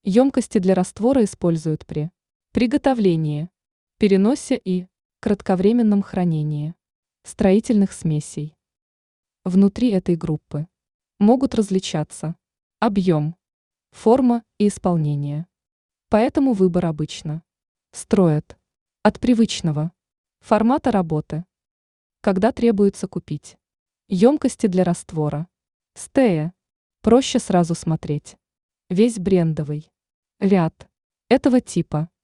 Емкости для раствора используют при приготовлении, переносе и кратковременном хранении строительных смесей. Внутри этой группы могут различаться объем, форма и исполнение. Поэтому выбор обычно строят от привычного формата работы, когда требуется купить емкости для раствора. Стея проще сразу смотреть весь брендовый ряд этого типа